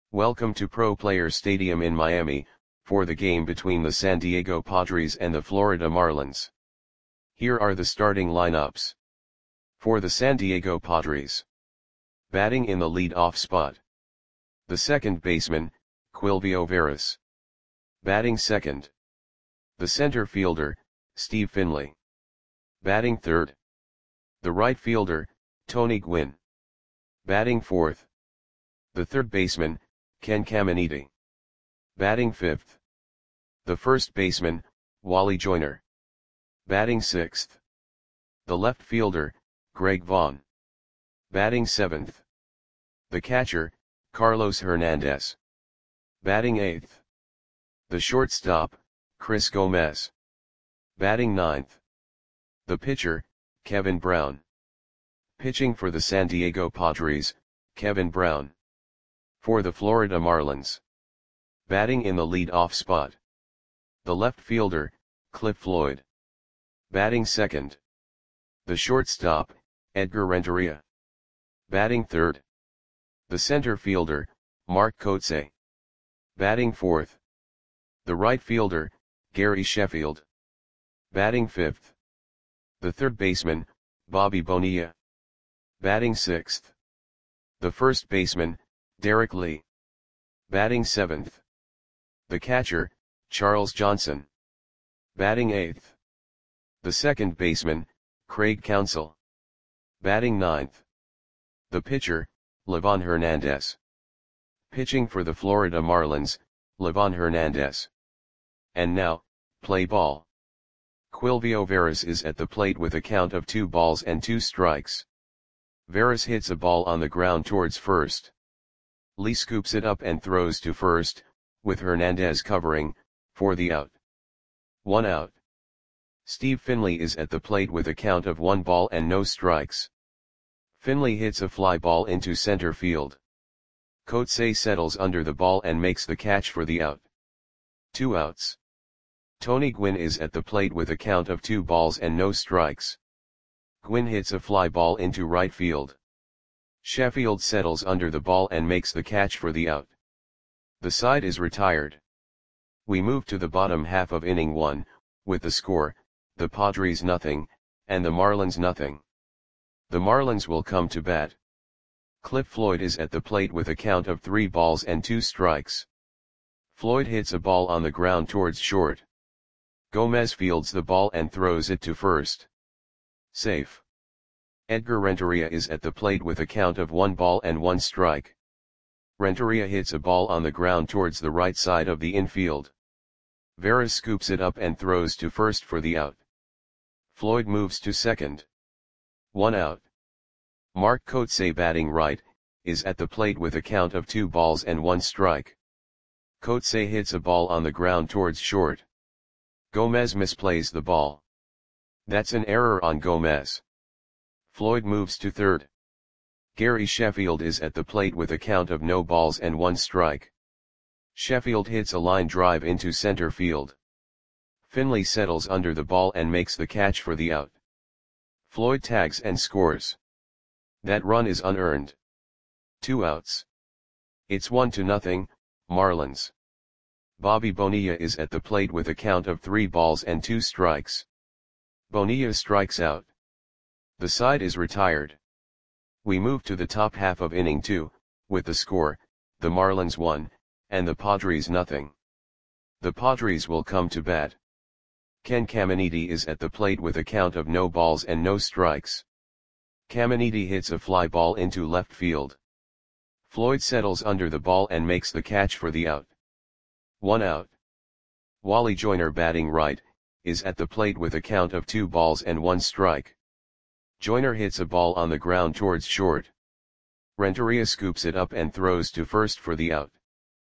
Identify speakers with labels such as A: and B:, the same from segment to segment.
A: Welcome to Pro Players Stadium in Miami, for the game between the San Diego Padres and the Florida Marlins. Here are the starting lineups. For the San Diego Padres. Batting in the lead-off spot. The second baseman, Quilvio Veras. Batting second. The center fielder, Steve Finley. Batting third. The right fielder, Tony Gwynn. Batting fourth. The third baseman, Ken Caminiti. Batting fifth. The first baseman, Wally Joyner. Batting sixth. The left fielder, Greg Vaughn. Batting seventh. The catcher, Carlos Hernandez. Batting eighth. The shortstop, Chris Gomez. Batting ninth. The pitcher, Kevin Brown. Pitching for the San Diego Padres, Kevin Brown. For the Florida Marlins. Batting in the lead-off spot. The left fielder, Cliff Floyd. Batting second. The shortstop, Edgar Renteria. Batting third. The center fielder, Mark Kotsay. Batting fourth. The right fielder, Gary Sheffield. Batting fifth. The third baseman, Bobby Bonilla. Batting sixth. The first baseman, Derek Lee. Batting seventh. The catcher, Charles Johnson. Batting eighth. The second baseman, Craig Counsell. Batting ninth. The pitcher, Livan Hernandez. Pitching for the Florida Marlins, Livan Hernandez. And now, play ball. Quilvio Veras is at the plate with a count of 2 balls and 2 strikes. Veras hits a ball on the ground towards first. Lee scoops it up and throws to first, with Hernandez covering, for the out. 1 out. Steve Finley is at the plate with a count of 1 ball and no strikes. Finley hits a fly ball into center field. Kotsay settles under the ball and makes the catch for the out. 2 outs. Tony Gwynn is at the plate with a count of 2 balls and no strikes. Gwynn hits a fly ball into right field. Sheffield settles under the ball and makes the catch for the out. The side is retired. We move to the bottom half of inning 1, with the score, the Padres nothing, and the Marlins nothing. The Marlins will come to bat. Cliff Floyd is at the plate with a count of 3 balls and 2 strikes. Floyd hits a ball on the ground towards short. Gomez fields the ball and throws it to first. Safe. Edgar Renteria is at the plate with a count of 1 ball and 1 strike. Renteria hits a ball on the ground towards the right side of the infield. Veras scoops it up and throws to first for the out. Floyd moves to second. 1 out. Mark Kotsay, batting right, is at the plate with a count of 2 balls and 1 strike. Kotsay hits a ball on the ground towards short. Gomez misplays the ball. That's an error on Gomez. Floyd moves to third. Gary Sheffield is at the plate with a count of no balls and 1 strike. Sheffield hits a line drive into center field. Finley settles under the ball and makes the catch for the out. Floyd tags and scores. That run is unearned. 2 outs. It's 1-0, Marlins. Bobby Bonilla is at the plate with a count of 3 balls and 2 strikes. Bonilla strikes out. The side is retired. We move to the top half of inning 2, with the score, the Marlins 1, and the Padres nothing. The Padres will come to bat. Ken Caminiti is at the plate with a count of no balls and no strikes. Caminiti hits a fly ball into left field. Floyd settles under the ball and makes the catch for the out. 1 out. Wally Joyner, batting right, is at the plate with a count of 2 balls and 1 strike. Joyner hits a ball on the ground towards short. Renteria scoops it up and throws to first for the out.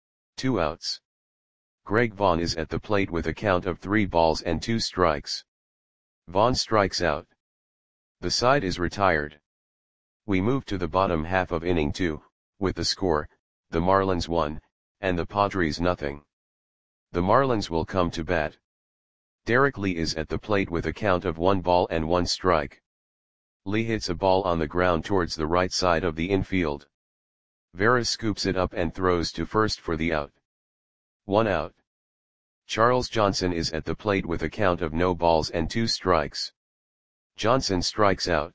A: 2 outs. Greg Vaughn is at the plate with a count of 3 balls and 2 strikes. Vaughn strikes out. The side is retired. We move to the bottom half of inning 2, with the score, the Marlins 1, and the Padres nothing. The Marlins will come to bat. Derek Lee is at the plate with a count of 1 ball and 1 strike. Lee hits a ball on the ground towards the right side of the infield. Veras scoops it up and throws to first for the out. 1 out. Charles Johnson is at the plate with a count of no balls and 2 strikes. Johnson strikes out.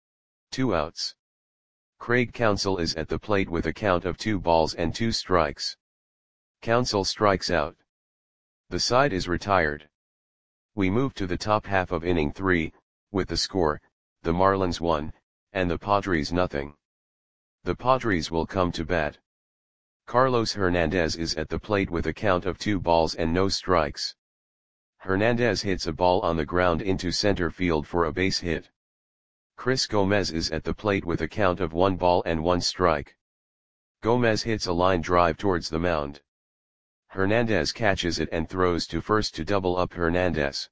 A: 2 outs. Craig Counsell is at the plate with a count of 2 balls and 2 strikes. Counsell strikes out. The side is retired. We move to the top half of inning 3, with the score, the Marlins 1, and the Padres nothing. The Padres will come to bat. Carlos Hernandez is at the plate with a count of 2 balls and no strikes. Hernandez hits a ball on the ground into center field for a base hit. Chris Gomez is at the plate with a count of 1 ball and 1 strike. Gomez hits a line drive towards the mound. Hernandez catches it and throws to first to double up Hernandez.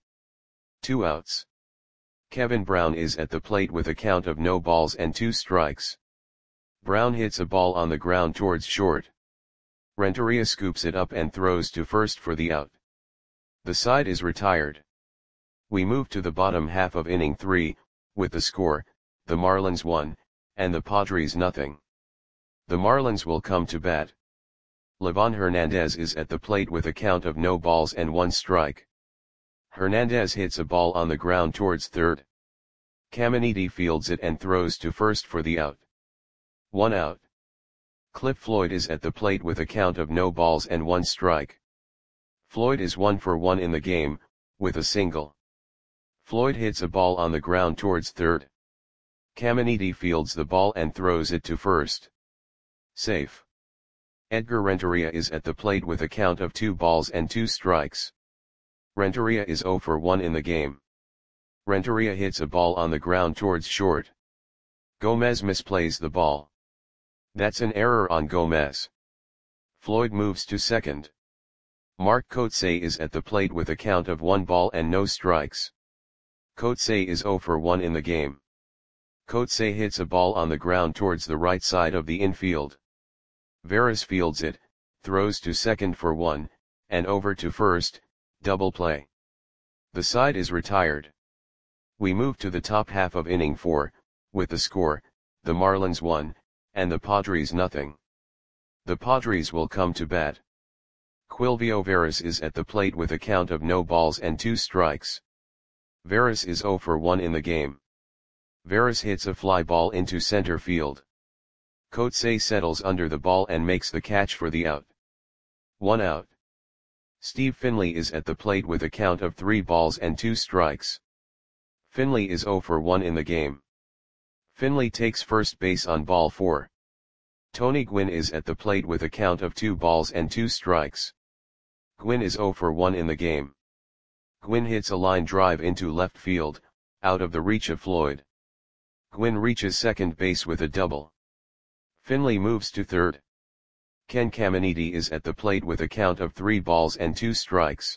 A: 2 outs. Kevin Brown is at the plate with a count of no balls and 2 strikes. Brown hits a ball on the ground towards short. Renteria scoops it up and throws to first for the out. The side is retired. We move to the bottom half of inning 3, with the score, the Marlins 1, and the Padres nothing. The Marlins will come to bat. Livan Hernandez is at the plate with a count of no balls and 1 strike. Hernandez hits a ball on the ground towards third. Caminiti fields it and throws to first for the out. 1 out. Cliff Floyd is at the plate with a count of no balls and 1 strike. Floyd is 1 for 1 in the game, with a single. Floyd hits a ball on the ground towards third. Caminiti fields the ball and throws it to first. Safe. Edgar Renteria is at the plate with a count of 2 balls and 2 strikes. Renteria is 0 for 1 in the game. Renteria hits a ball on the ground towards short. Gomez misplays the ball. That's an error on Gomez. Floyd moves to second. Mark Kotsay is at the plate with a count of 1 ball and no strikes. Kotsay is 0 for 1 in the game. Kotsay hits a ball on the ground towards the right side of the infield. Veras fields it, throws to second for 1, and over to first, double play. The side is retired. We move to the top half of inning 4, with the score, the Marlins 1, and the Padres nothing. The Padres will come to bat. Quilvio Veras is at the plate with a count of no balls and 2 strikes. Veras is 0 for 1 in the game. Veras hits a fly ball into center field. Kotsay settles under the ball and makes the catch for the out. 1 out. Steve Finley is at the plate with a count of 3 balls and 2 strikes. Finley is 0 for 1 in the game. Finley takes first base on ball 4. Tony Gwynn is at the plate with a count of 2 balls and 2 strikes. Gwynn is 0 for 1 in the game. Gwynn hits a line drive into left field, out of the reach of Floyd. Gwynn reaches second base with a double. Finley moves to third. Ken Caminiti is at the plate with a count of 3 balls and 2 strikes.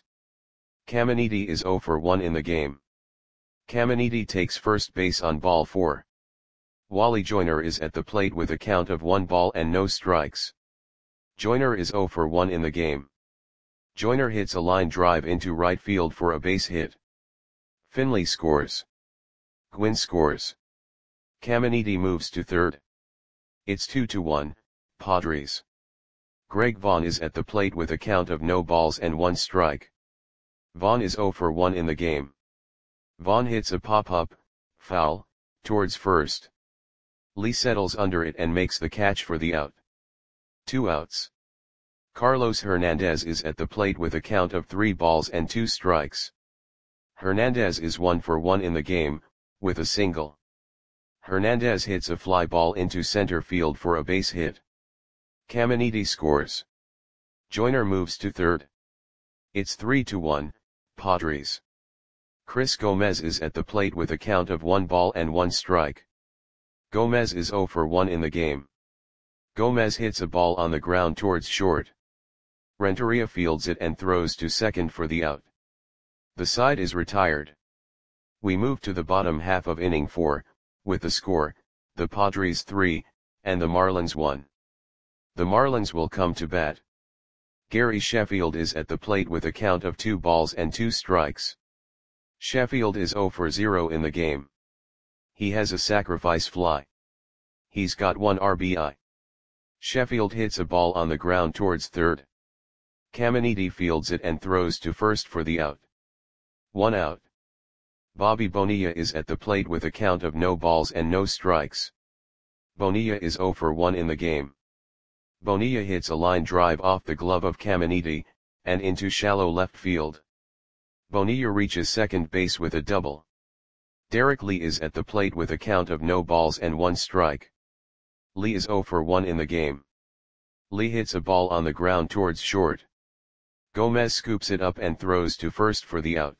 A: Caminiti is 0 for 1 in the game. Caminiti takes first base on ball 4. Wally Joyner is at the plate with a count of 1 ball and no strikes. Joyner is 0 for 1 in the game. Joyner hits a line drive into right field for a base hit. Finley scores. Gwynn scores. Caminiti moves to third. It's 2-1, Padres. Greg Vaughn is at the plate with a count of no balls and 1 strike. Vaughn is 0 for 1 in the game. Vaughn hits a pop-up, foul, towards first. Lee settles under it and makes the catch for the out. 2 outs. Carlos Hernandez is at the plate with a count of 3 balls and 2 strikes. Hernandez is 1 for 1 in the game, with a single. Hernandez hits a fly ball into center field for a base hit. Caminiti scores. Joyner moves to third. It's 3-1, Padres. Chris Gomez is at the plate with a count of 1 ball and 1 strike. Gomez is 0 for 1 in the game. Gomez hits a ball on the ground towards short. Renteria fields it and throws to second for the out. The side is retired. We move to the bottom half of inning 4, with the score, the Padres 3, and the Marlins 1. The Marlins will come to bat. Gary Sheffield is at the plate with a count of 2 balls and 2 strikes. Sheffield is 0 for 0 in the game. He has a sacrifice fly. He's got 1 RBI. Sheffield hits a ball on the ground towards third. Caminiti fields it and throws to first for the out. 1 out. Bobby Bonilla is at the plate with a count of no balls and no strikes. Bonilla is 0 for 1 in the game. Bonilla hits a line drive off the glove of Caminiti, and into shallow left field. Bonilla reaches second base with a double. Derek Lee is at the plate with a count of no balls and 1 strike. Lee is 0 for 1 in the game. Lee hits a ball on the ground towards short. Gomez scoops it up and throws to first for the out.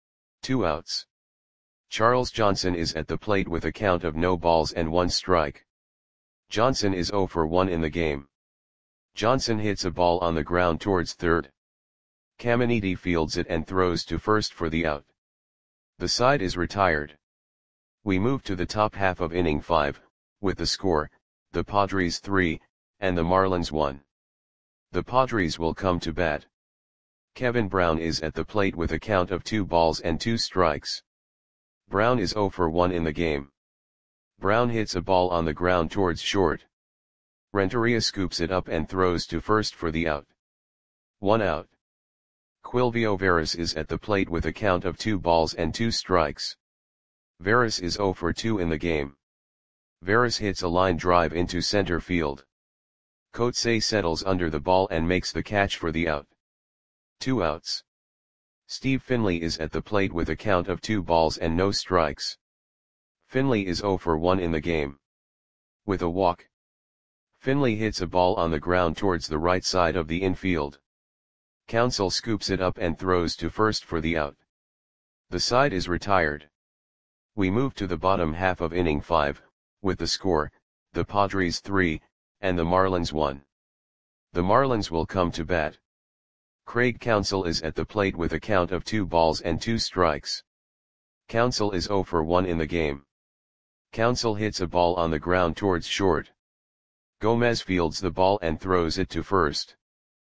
A: 2 outs. Charles Johnson is at the plate with a count of no balls and 1 strike. Johnson is 0 for 1 in the game. Johnson hits a ball on the ground towards third. Caminiti fields it and throws to first for the out. The side is retired. We move to the top half of inning 5, with the score, the Padres 3, and the Marlins 1. The Padres will come to bat. Kevin Brown is at the plate with a count of 2 balls and 2 strikes. Brown is 0 for 1 in the game. Brown hits a ball on the ground towards short. Renteria scoops it up and throws to first for the out. 1 out. Quilvio Veras is at the plate with a count of 2 balls and 2 strikes. Veras is 0 for 2 in the game. Veras hits a line drive into center field. Coetzee settles under the ball and makes the catch for the out. 2 outs. Steve Finley is at the plate with a count of 2 balls and no strikes. Finley is 0 for 1 in the game. With a walk, Finley hits a ball on the ground towards the right side of the infield. Counsell scoops it up and throws to first for the out. The side is retired. We move to the bottom half of inning 5, with the score, the Padres 3, and the Marlins 1. The Marlins will come to bat. Craig Counsell is at the plate with a count of 2 balls and 2 strikes. Counsell is 0 for 1 in the game. Counsell hits a ball on the ground towards short. Gomez fields the ball and throws it to first.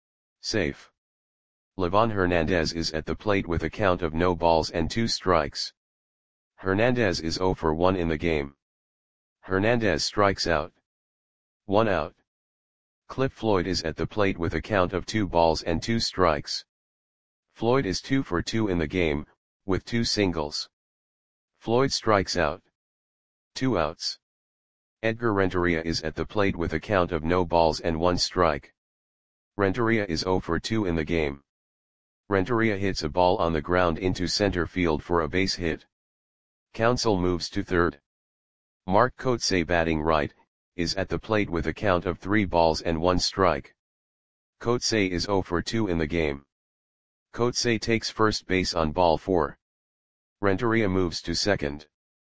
A: Safe. Livan Hernandez is at the plate with a count of no balls and 2 strikes. Hernandez is 0 for 1 in the game. Hernandez strikes out. 1 out. Cliff Floyd is at the plate with a count of 2 balls and 2 strikes. Floyd is 2 for 2 in the game, with 2 singles. Floyd strikes out. 2 outs. Edgar Renteria is at the plate with a count of no balls and 1 strike. Renteria is 0 for 2 in the game. Renteria hits a ball on the ground into center field for a base hit. Counsell moves to third. Mark Coetzee, batting right, is at the plate with a count of 3 balls and 1 strike. Coetzee is 0 for 2 in the game. Coetzee takes first base on ball 4. Renteria moves to second.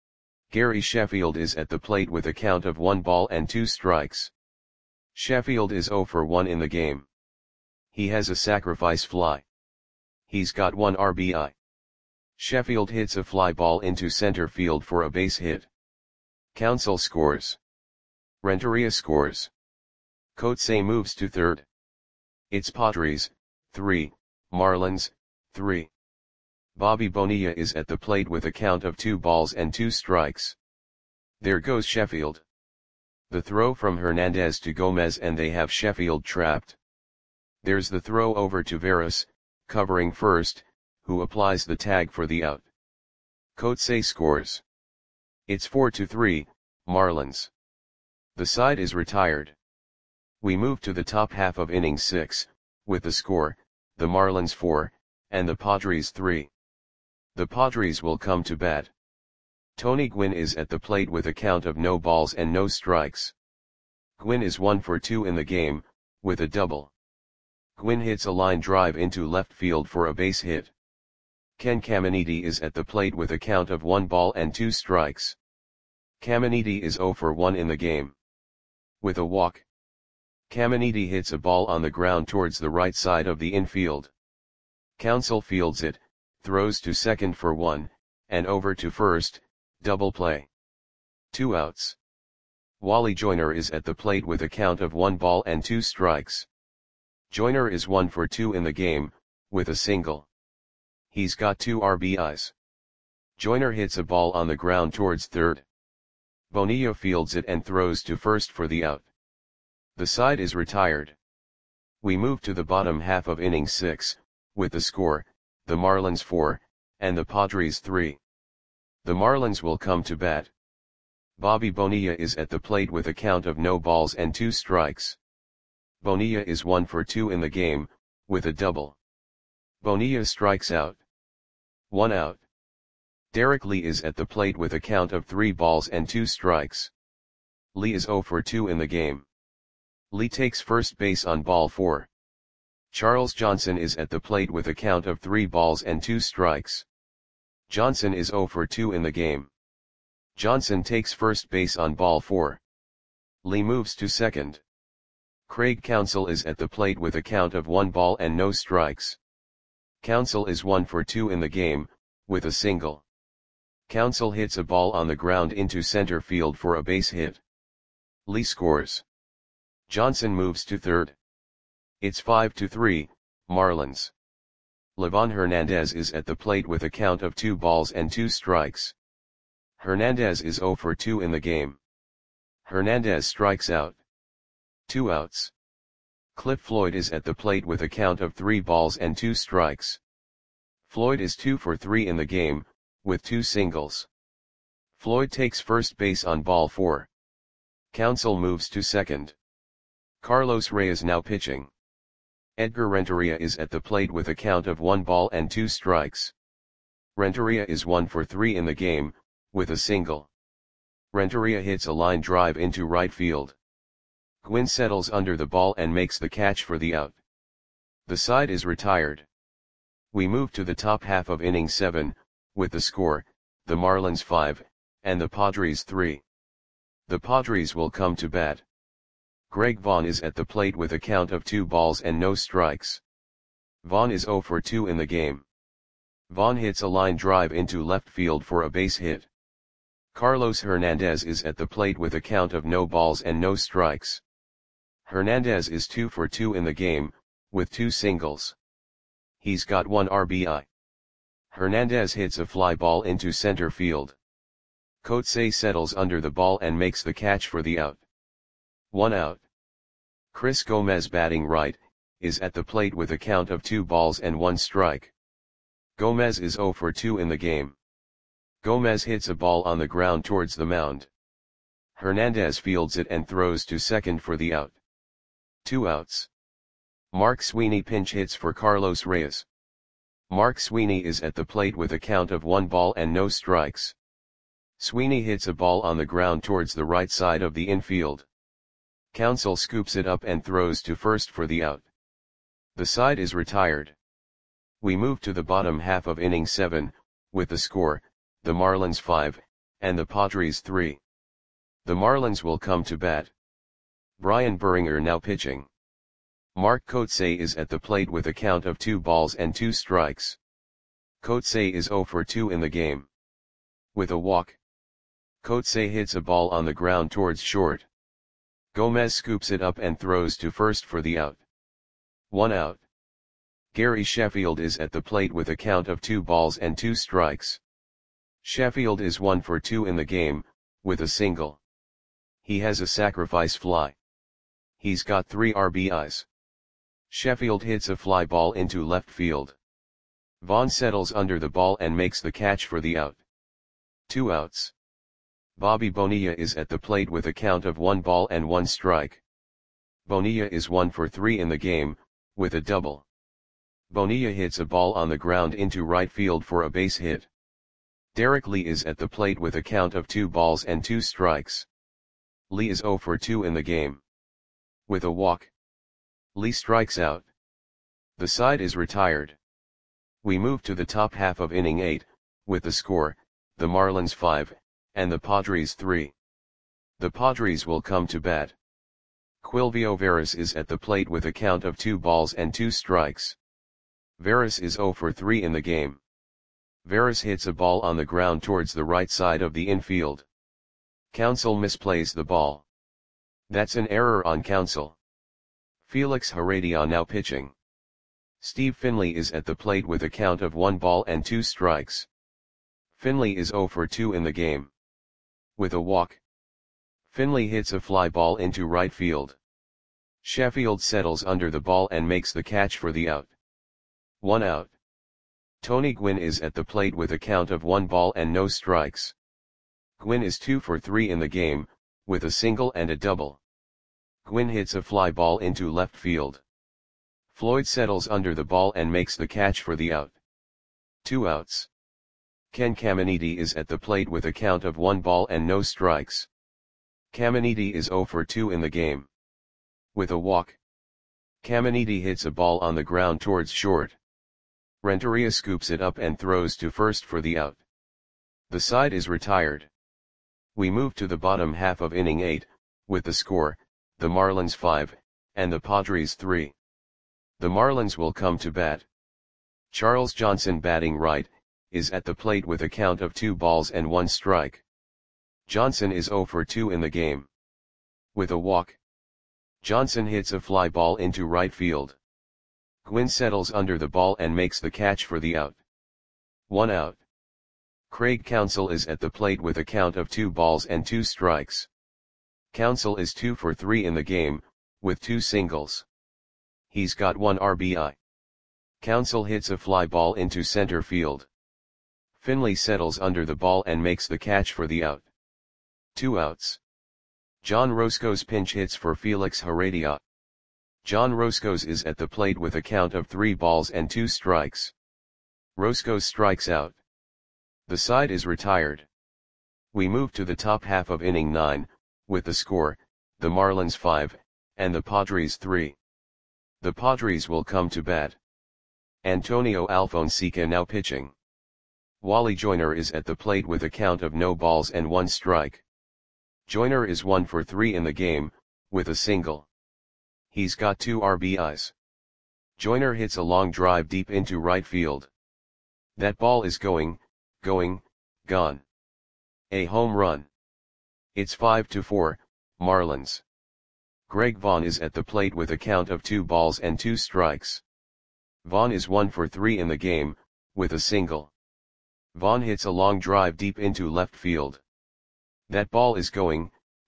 A: Gary Sheffield is at the plate with a count of 1 ball and 2 strikes. Sheffield is 0 for 1 in the game. He has a sacrifice fly. He's got 1 RBI. Sheffield hits a fly ball into center field for a base hit. Counsell scores. Renteria scores. Coetzee moves to third. It's Padres 3, Marlins 3. Bobby Bonilla is at the plate with a count of 2 balls and 2 strikes. There goes Sheffield. The throw from Hernandez to Gomez and they have Sheffield trapped. There's the throw over to Veras, covering first, who applies the tag for the out. Coetzee scores. It's 4-3, Marlins. The side is retired. We move to the top half of inning 6, with the score, the Marlins 4, and the Padres 3. The Padres will come to bat. Tony Gwynn is at the plate with a count of no balls and no strikes. Gwynn is 1 for 2 in the game, with a double. Gwynn hits a line drive into left field for a base hit. Ken Caminiti is at the plate with a count of 1 ball and 2 strikes. Caminiti is 0 for 1 in the game. With a walk, Caminiti hits a ball on the ground towards the right side of the infield. Counsell fields it, throws to second for 1, and over to first, double play. 2 outs. Wally Joyner is at the plate with a count of 1 ball and 2 strikes. Joyner is 1 for 2 in the game, with a single. He's got 2 RBIs. Joyner hits a ball on the ground towards third. Bonilla fields it and throws to first for the out. The side is retired. We move to the bottom half of inning 6, with the score, the Marlins 4, and the Padres 3. The Marlins will come to bat. Bobby Bonilla is at the plate with a count of no balls and 2 strikes. Bonilla is 1 for 2 in the game, with a double. Bonilla strikes out. 1 out. Derek Lee is at the plate with a count of 3 balls and 2 strikes. Lee is 0 for 2 in the game. Lee takes first base on ball 4. Charles Johnson is at the plate with a count of 3 balls and 2 strikes. Johnson is 0 for 2 in the game. Johnson takes first base on ball 4. Lee moves to second. Craig Counsell is at the plate with a count of 1 ball and no strikes. Counsell is 1 for 2 in the game, with a single. Counsell hits a ball on the ground into center field for a base hit. Lee scores. Johnson moves to third. It's 5-3, Marlins. Livan Hernandez is at the plate with a count of 2 balls and 2 strikes. Hernandez is 0 for 2 in the game. Hernandez strikes out. 2 outs. Cliff Floyd is at the plate with a count of 3 balls and 2 strikes. Floyd is 2 for 3 in the game, with 2 singles. Floyd takes first base on ball 4. Counsell moves to second. Carlos Reyes now pitching. Edgar Renteria is at the plate with a count of 1 ball and 2 strikes. Renteria is 1 for 3 in the game, with a single. Renteria hits a line drive into right field. Gwynn settles under the ball and makes the catch for the out. The side is retired. We move to the top half of inning 7, with the score, the Marlins 5, and the Padres 3. The Padres will come to bat. Greg Vaughn is at the plate with a count of 2 balls and no strikes. Vaughn is 0 for 2 in the game. Vaughn hits a line drive into left field for a base hit. Carlos Hernandez is at the plate with a count of no balls and no strikes. Hernandez is 2 for 2 in the game, with 2 singles. He's got 1 RBI. Hernandez hits a fly ball into center field. Coetzee settles under the ball and makes the catch for the out. 1 out. Chris Gomez, batting right, is at the plate with a count of 2 balls and 1 strike. Gomez is 0 for 2 in the game. Gomez hits a ball on the ground towards the mound. Hernandez fields it and throws to second for the out. 2 outs. Mark Sweeney pinch hits for Carlos Reyes. Mark Sweeney is at the plate with a count of 1 ball and no strikes. Sweeney hits a ball on the ground towards the right side of the infield. Counsell scoops it up and throws to first for the out. The side is retired. We move to the bottom half of inning 7, with the score, the Marlins 5, and the Padres 3. The Marlins will come to bat. Brian Buringer now pitching. Mark Coetzee is at the plate with a count of 2 balls and 2 strikes. Coetzee is 0 for 2 in the game. With a walk. Coetzee hits a ball on the ground towards short. Gomez scoops it up and throws to first for the out. 1 out. Gary Sheffield is at the plate with a count of 2 balls and 2 strikes. Sheffield is 1 for 2 in the game, with a single. He has a sacrifice fly. He's got 3 RBIs. Sheffield hits a fly ball into left field. Vaughn settles under the ball and makes the catch for the out. 2 outs. Bobby Bonilla is at the plate with a count of 1 ball and 1 strike. Bonilla is 1 for 3 in the game, with a double. Bonilla hits a ball on the ground into right field for a base hit. Derek Lee is at the plate with a count of 2 balls and 2 strikes. Lee is 0 for 2 in the game. With a walk. Lee strikes out. The side is retired. We move to the top half of inning 8, with the score, the Marlins 5, and the Padres 3. The Padres will come to bat. Quilvio Veras is at the plate with a count of 2 balls and 2 strikes. Veras is 0 for 3 in the game. Veras hits a ball on the ground towards the right side of the infield. Counsell misplays the ball. That's an error on Counsell. Felix Heredia now pitching. Steve Finley is at the plate with a count of 1 ball and 2 strikes. Finley is 0 for 2 in the game. With a walk. Finley hits a fly ball into right field. Sheffield settles under the ball and makes the catch for the out. 1 out. Tony Gwynn is at the plate with a count of 1 ball and no strikes. Gwynn is 2 for 3 in the game, with a single and a double. Gwynn hits a fly ball into left field. Floyd settles under the ball and makes the catch for the out. 2 outs. Ken Caminiti is at the plate with a count of 1 ball and no strikes. Caminiti is 0 for 2 in the game. With a walk, Caminiti hits a ball on the ground towards short. Renteria scoops it up and throws to first for the out. The side is retired. We move to the bottom half of inning 8, with the score, the Marlins 5, and the Padres 3. The Marlins will come to bat. Charles Johnson, batting right, is at the plate with a count of 2 balls and 1 strike. Johnson is 0 for 2 in the game. With a walk, Johnson hits a fly ball into right field. Gwynn settles under the ball and makes the catch for the out. 1 out. Craig Counsell is at the plate with a count of 2 balls and 2 strikes. Counsell is 2 for 3 in the game, with 2 singles. He's got 1 RBI. Counsell hits a fly ball into center field. Finley settles under the ball and makes the catch for the out. 2 outs. John Roscoe's pinch hits for Felix Heredia. John Roscoe's is at the plate with a count of 3 balls and 2 strikes. Roscoe strikes out. The side is retired. We move to the top half of inning 9, with the score, the Marlins 5, and the Padres 3. The Padres will come to bat. Antonio Alfonseca now pitching. Wally Joyner is at the plate with a count of no balls and 1 strike. Joyner is 1 for 3 in the game, with a single. He's got 2 RBIs. Joyner hits a long drive deep into right field. That ball is going, gone. A home run. It's 5-4, Marlins. Greg Vaughn is at the plate with a count of 2 balls and 2 strikes. Vaughn is 1 for 3 in the game, with a single. Vaughn hits a long drive deep into left field. That ball is going,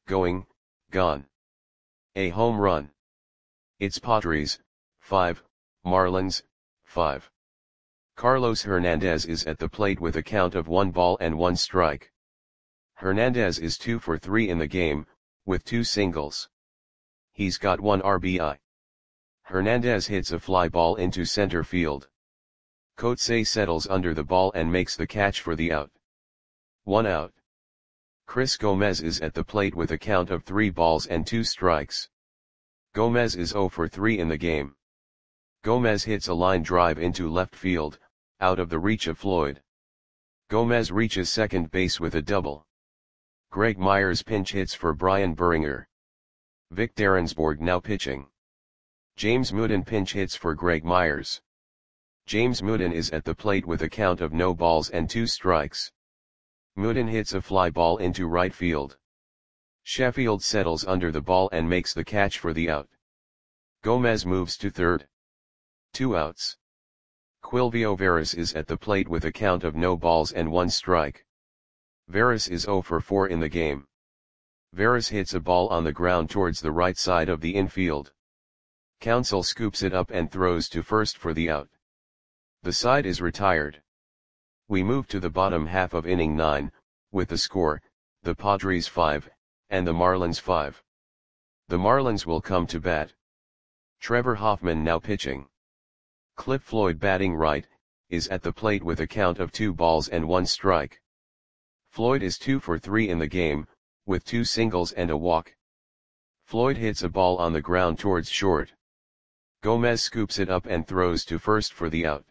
A: gone. A home run. It's Padres, 5, Marlins, 5. Carlos Hernandez is at the plate with a count of 1 ball and 1 strike. Hernandez is 2 for 3 in the game, with 2 singles. He's got 1 RBI. Hernandez hits a fly ball into center field. Coetzee settles under the ball and makes the catch for the out. 1 out. Chris Gomez is at the plate with a count of 3 balls and 2 strikes. Gomez is 0 for 3 in the game. Gomez hits a line drive into left field, out of the reach of Floyd. Gomez reaches second base with a double. Greg Myers pinch hits for Brian Burringer. Vic Derensborg now pitching. James Mooden pinch hits for Greg Myers. James Mooden is at the plate with a count of no balls and 2 strikes. Mooden hits a fly ball into right field. Sheffield settles under the ball and makes the catch for the out. Gomez moves to third. 2 outs. Quilvio Veras is at the plate with a count of no balls and 1 strike. Veras is 0 for 4 in the game. Veras hits a ball on the ground towards the right side of the infield. Counsell scoops it up and throws to first for the out. The side is retired. We move to the bottom half of inning 9, with the score, the Padres 5, and the Marlins 5. The Marlins will come to bat. Trevor Hoffman now pitching. Cliff Floyd, batting right, is at the plate with a count of 2 balls and 1 strike. Floyd is 2 for 3 in the game, with 2 singles and a walk. Floyd hits a ball on the ground towards short. Gomez scoops it up and throws to first for the out.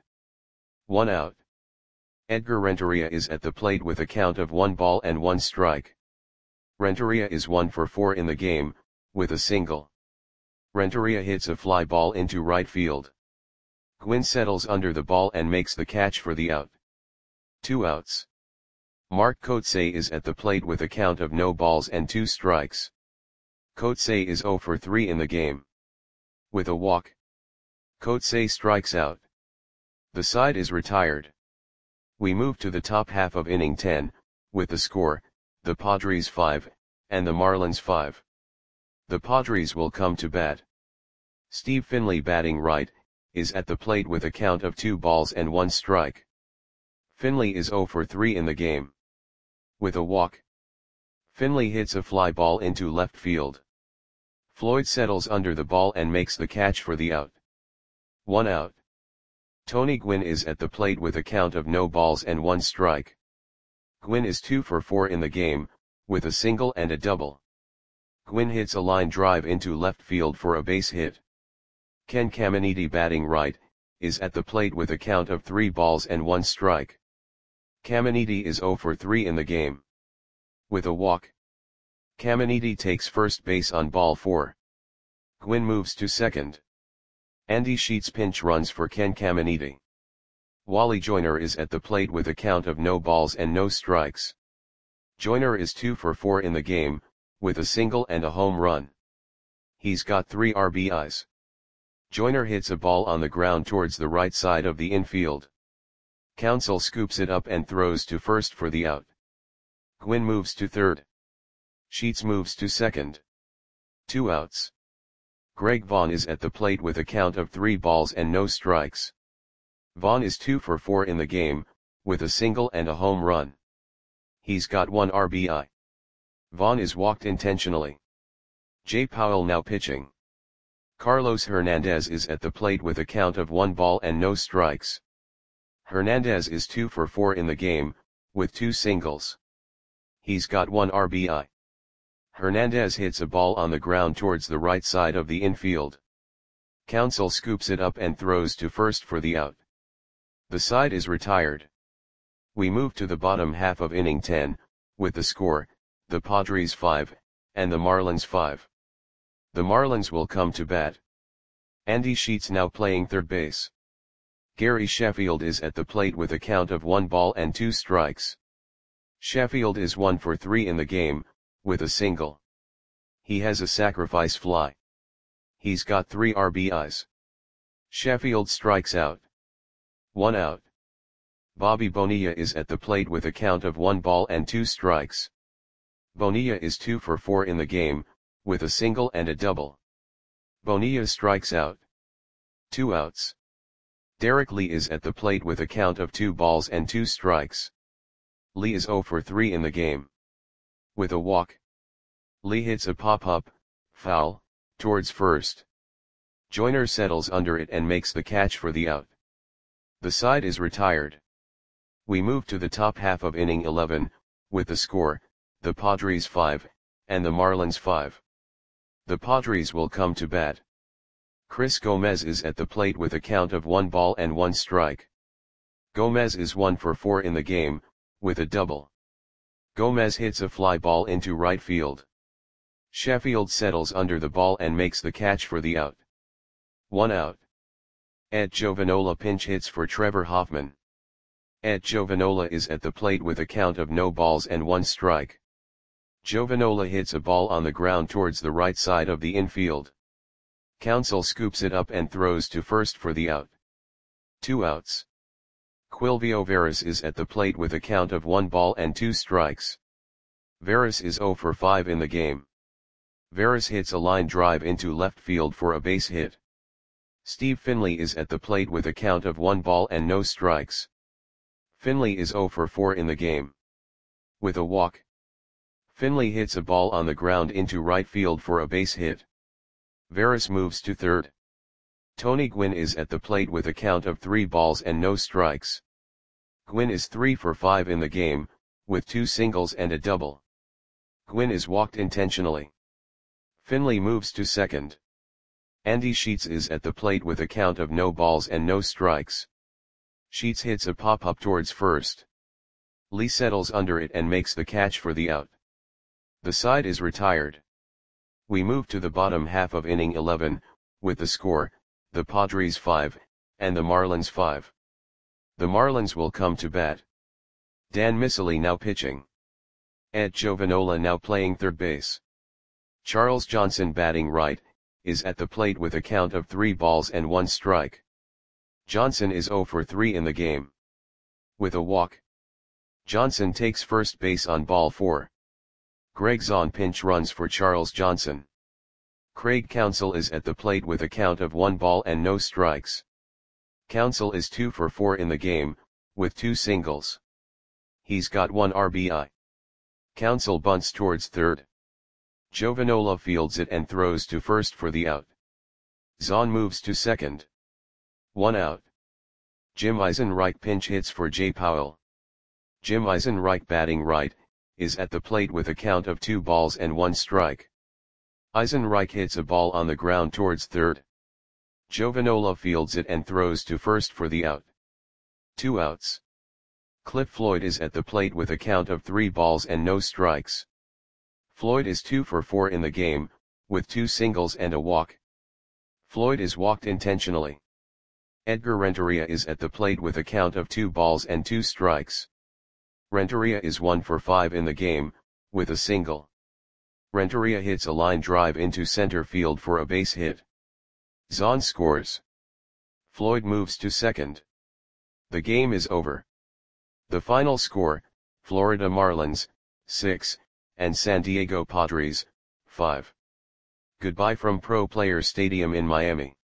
A: 1 out. Edgar Renteria is at the plate with a count of 1 ball and 1 strike. Renteria is 1 for 4 in the game, with a single. Renteria hits a fly ball into right field. Gwynn settles under the ball and makes the catch for the out. 2 outs. Mark Coetzee is at the plate with a count of no balls and 2 strikes. Coetzee is 0 for 3 in the game. With a walk, Coetzee strikes out. The side is retired. We move to the top half of inning 10, with the score, the Padres 5, and the Marlins 5. The Padres will come to bat. Steve Finley batting right, is at the plate with a count of 2 balls and 1 strike. Finley is 0 for 3 in the game. With a walk, Finley hits a fly ball into left field. Floyd settles under the ball and makes the catch for the out. 1 out. Tony Gwynn is at the plate with a count of no balls and 1 strike. Gwynn is 2 for 4 in the game, with a single and a double. Gwynn hits a line drive into left field for a base hit. Ken Caminiti batting right, is at the plate with a count of 3 balls and 1 strike. Caminiti is 0 for 3 in the game. With a walk, Caminiti takes first base on ball 4. Gwynn moves to second. Andy Sheets pinch runs for Ken Caminiti. Wally Joyner is at the plate with a count of no balls and no strikes. Joyner is 2 for 4 in the game, with a single and a home run. He's got 3 RBIs. Joyner hits a ball on the ground towards the right side of the infield. Counsell scoops it up and throws to first for the out. Gwynn moves to third. Sheets moves to second. 2 outs. Greg Vaughn is at the plate with a count of 3 balls and no strikes. Vaughn is 2 for 4 in the game, with a single and a home run. He's got 1 RBI. Vaughn is walked intentionally. Jay Powell now pitching. Carlos Hernandez is at the plate with a count of 1 ball and no strikes. Hernandez is 2 for 4 in the game, with 2 singles. He's got 1 RBI. Hernandez hits a ball on the ground towards the right side of the infield. Counsell scoops it up and throws to first for the out. The side is retired. We move to the bottom half of inning 10, with the score, the Padres 5, and the Marlins 5. The Marlins will come to bat. Andy Sheets now playing third base. Gary Sheffield is at the plate with a count of 1 ball and 2 strikes. Sheffield is 1 for 3 in the game, with a single. He has a sacrifice fly. He's got 3 RBIs. Sheffield strikes out. 1 out. Bobby Bonilla is at the plate with a count of 1 ball and 2 strikes. Bonilla is 2 for 4 in the game, with a single and a double. Bonilla strikes out. 2 outs. Derek Lee is at the plate with a count of 2 balls and 2 strikes. Lee is 0 for 3 in the game. With a walk, Lee hits a pop-up, foul, towards first. Joyner settles under it and makes the catch for the out. The side is retired. We move to the top half of inning 11, with the score, the Padres 5, and the Marlins 5. The Padres will come to bat. Chris Gomez is at the plate with a count of 1 ball and 1 strike. Gomez is 1 for 4 in the game, with a double. Gomez hits a fly ball into right field. Sheffield settles under the ball and makes the catch for the out. 1 out. Ed Giovanola pinch hits for Trevor Hoffman. Ed Giovanola is at the plate with a count of no balls and 1 strike. Giovanola hits a ball on the ground towards the right side of the infield. Counsell scoops it up and throws to first for the out. 2 outs. Quilvio Veras is at the plate with a count of 1 ball and 2 strikes. Veras is 0 for 5 in the game. Veras hits a line drive into left field for a base hit. Steve Finley is at the plate with a count of 1 ball and no strikes. Finley is 0 for 4 in the game. With a walk, Finley hits a ball on the ground into right field for a base hit. Veras moves to third. Tony Gwynn is at the plate with a count of 3 balls and no strikes. Gwynn is 3 for 5 in the game, with 2 singles and a double. Gwynn is walked intentionally. Finley moves to second. Andy Sheets is at the plate with a count of no balls and no strikes. Sheets hits a pop-up towards first. Lee settles under it and makes the catch for the out. The side is retired. We move to the bottom half of inning 11, with the score, the Padres 5, and the Marlins 5. The Marlins will come to bat. Dan Miceli now pitching. Ed Giovanola now playing third base. Charles Johnson batting right, is at the plate with a count of 3 balls and 1 strike. Johnson is 0 for 3 in the game. With a walk, Johnson takes first base on ball 4. Greg Zahn pinch runs for Charles Johnson. Craig Counsell is at the plate with a count of 1 ball and no strikes. Counsell is 2 for 4 in the game, with 2 singles. He's got 1 RBI. Counsell bunts towards third. Jovanola fields it and throws to first for the out. Zahn moves to second. 1 out. Jim Eisenreich pinch hits for Jay Powell. Jim Eisenreich, batting right, is at the plate with a count of 2 balls and 1 strike. Eisenreich hits a ball on the ground towards third. Jovanola fields it and throws to first for the out. 2 outs. Cliff Floyd is at the plate with a count of 3 balls and no strikes. Floyd is 2 for 4 in the game, with 2 singles and a walk. Floyd is walked intentionally. Edgar Renteria is at the plate with a count of 2 balls and 2 strikes. Renteria is 1 for 5 in the game, with a single. Renteria hits a line drive into center field for a base hit. Zahn scores. Floyd moves to second. The game is over. The final score, Florida Marlins, 6, and San Diego Padres, 5. Goodbye from Pro Players Stadium in Miami.